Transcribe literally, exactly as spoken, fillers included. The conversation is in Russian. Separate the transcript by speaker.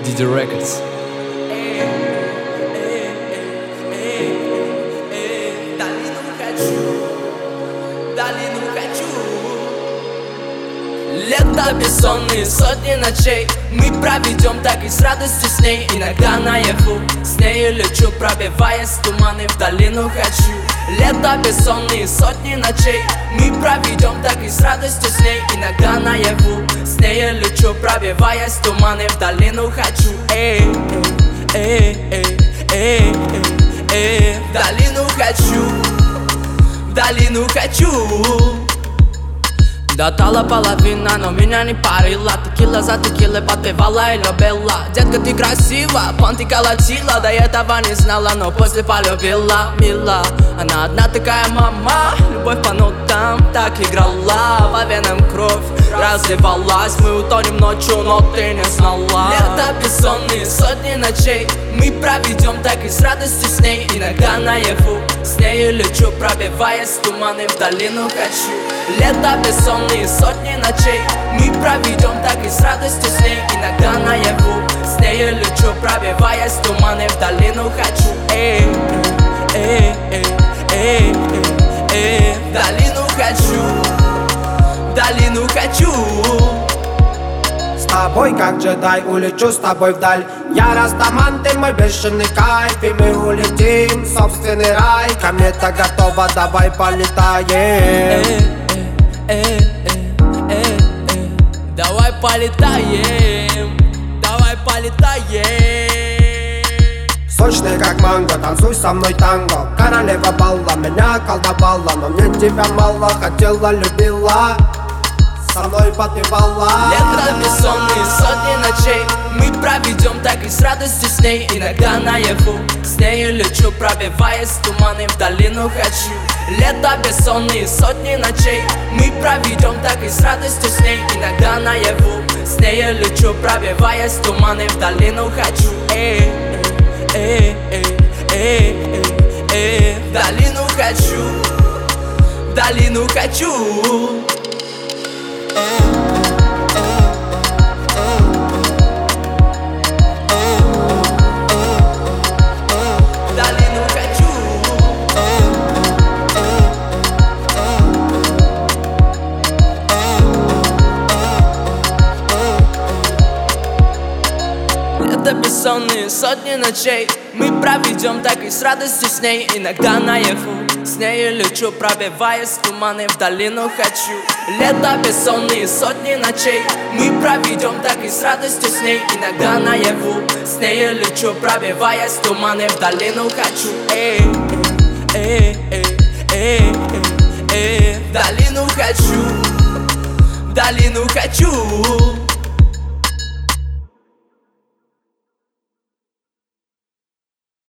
Speaker 1: ди джей Records.
Speaker 2: Лето бессонные, сотни ночей мы проведем так и с радостью с ней. Иногда наяву с нею лечу, пробиваясь в туманы, в долину хочу. Лето бессонные, сотни ночей мы проведем так и с радостью с ней. Иногда наяву с нею лечу, пробиваясь в туманы, в долину хочу. Эй, эй, эй, эй, эй, эй, в долину хочу, в долину хочу. Дотала половина, но меня не парила. Текила за текилой подпевала и любила. Детка, ты красива, понты колотила. До этого не знала, но после полюбила. Мила, она одна такая мама. Любовь по нотам так играла. По венам кровь разливалась. Мы утонем ночью, но ты не знала. Лето бессонные, сотни ночей мы проведем так и с радостью с ней. Иногда наяву с нею лечу, пробиваясь в туманы, в долину хочу. Лето бессонные, сотни ночей мы проведем так и с радостью с ней. Иногда наяву с нею лечу, пробиваясь в туманы, в долину хочу. Эй, эй, эй, эй, эй, эй, в долину хочу, в долину хочу.
Speaker 3: С тобой как джедай улечу с тобой вдаль. Я растаман, ты мой бешеный кайф. И мы улетим в собственный рай. Комета готова, давай полетаем.
Speaker 2: Эй, эй, эй, эй, эй, давай полетаем, давай полетаем.
Speaker 3: Сочный как манго, танцуй со мной танго. Королева балла, меня колдовала. Но мне тебя мало, хотела, любила, со мной подпевала.
Speaker 2: Лето бессонные, сотни ночей мы проведем так и с радостью с ней. Иногда наяву с нею лечу, пробиваясь в туманы, в долину хочу. Лето бессонные, сотни ночей мы проведем так и с радостью с ней. Иногда наяву с нею лечу, пробиваясь в туманы, в долину хочу. Эй, эй, эй, эй, эй, эй, в долину хочу, в долину хочу. Лето бессонные, сотни ночей мы проведем так и с радостью с ней. Иногда наяву с нею лечу, пробиваясь в туманы, в долину хочу. Лето бессонные, сотни ночей мы проведем так и с радостью с ней. Иногда наяву с нею лечу, пробиваясь в туманы, в долину хочу. Эй, эй, эй, эй, эй, эй, в долину хочу, в долину хочу.